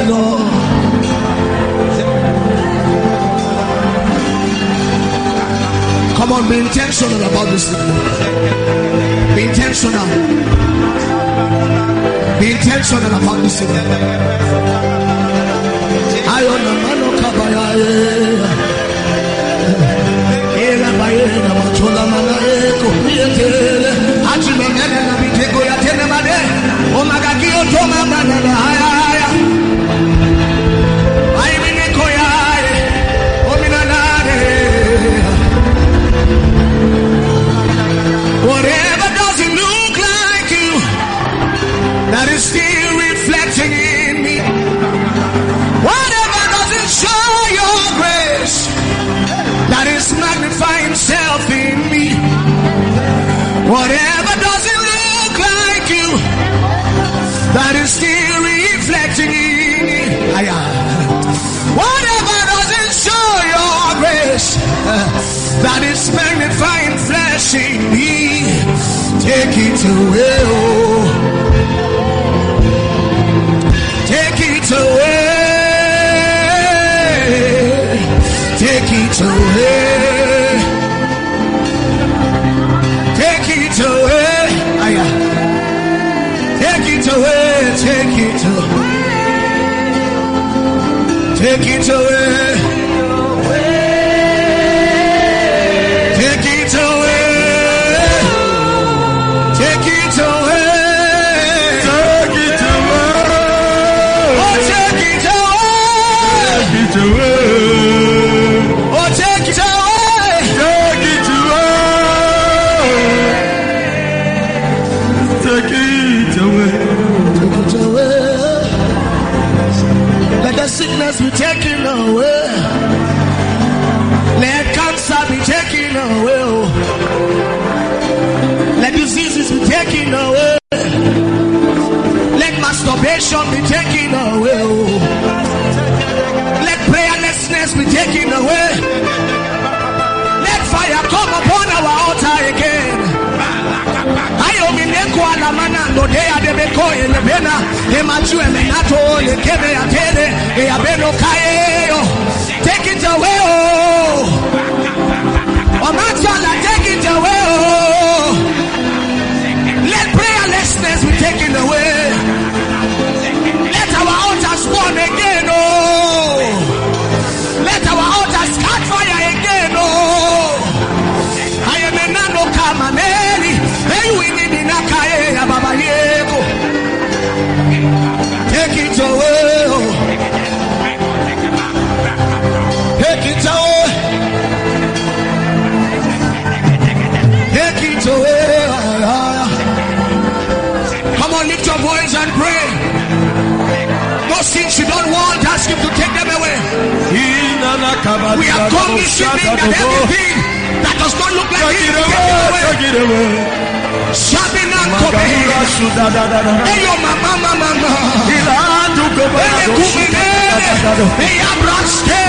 Lord. Come on, be intentional about this. Be intentional. Be intentional about this. I on the man of Kabaya. Ela bayena matola malaeko. Yetele. Achime mene na biteko ya tene made. Omagakio toma banana haya. Aimineko ya. Ominanade. Whatever doesn't look like you, that is still reflecting in me. Whatever doesn't show your grace, that is magnifying self in me. Whatever doesn't look like you, that is still reflecting in me. Whatever doesn't show your grace, that is magnifying flesh in me. Take it away, oh. Take it away. Take it away. Take it away. Take it away. Take it away. Take it away. Sickness be taken away. Let cancer be taken away. Let diseases be taken away. Let masturbation be taken away. Let prayerlessness be taken away. Let fire come upon our altar again. Take it away, oh. Take it away, oh. Let prayerlessness be taken away. Let our altars burn again, oh. Let our altars catch fire again, oh. I am a nano kamaneli. Hey, we need in a kaya, Baba Yeko. Take it away, oh. Take it away. Take it away. Come on, lift your voice and pray. Those things you don't want, ask him to take them away. We are conditioning that everything that does not look like it, take it away. Shabina Kobe. Hey, yo, mama. Hey, Kumine. Hey, Abraste.